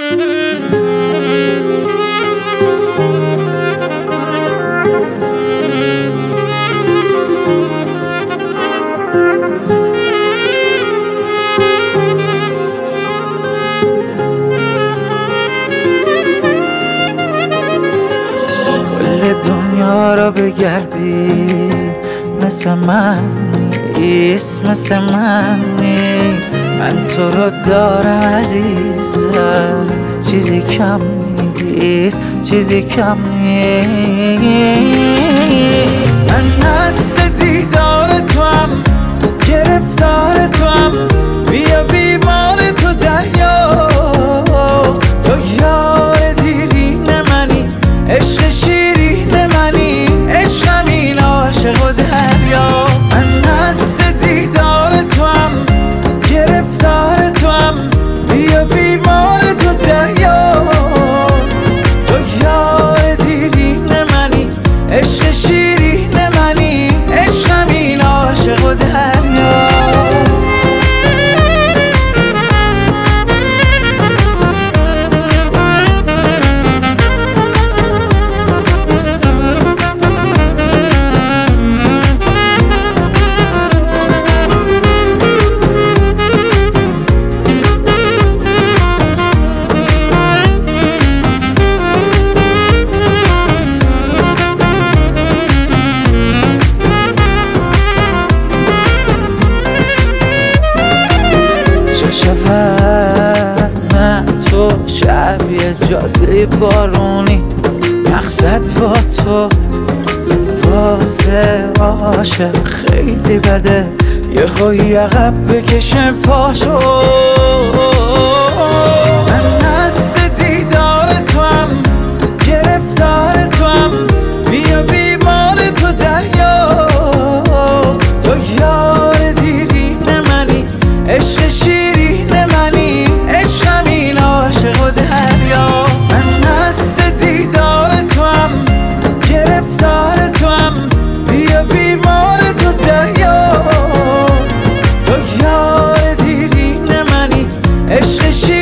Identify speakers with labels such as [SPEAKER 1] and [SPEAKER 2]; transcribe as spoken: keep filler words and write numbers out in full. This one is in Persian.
[SPEAKER 1] دنیا را بگردی مثل من نیست، مثل من نیست. من تو رو دارم عزیزم، چیزی کم نیست، چیزی کم نیست. من هست دیدار تو هم، گرفتار تو هم، بیا بیمار تو دریا. تو یار دیرین منی، عشق شیرین منی، عشقم این عاشق و دریا. من هست دیدار تو هم، گرفتار تو هم، بیا بیمار تو دریا. تو یار دیرین منی، عشق شیرین منی، عشقم این عاشق و دریا. شود من تو شبیه جاده بارونی، مقصد با تو واسه عاشق خیلی بده، یه خوی عقب بکشم پاشو. من هست دیدار تو هم، گرفتار تو هم، بیا بیمار تو دریا. تو یار دیرین منی، عشق شیرین منی، عشقم این عاشق و دریا. من هست دیدار تو هم، گرفتار تو هم، بیا بیمار تو دریا. تو یار دیرین منی، عشق شیرین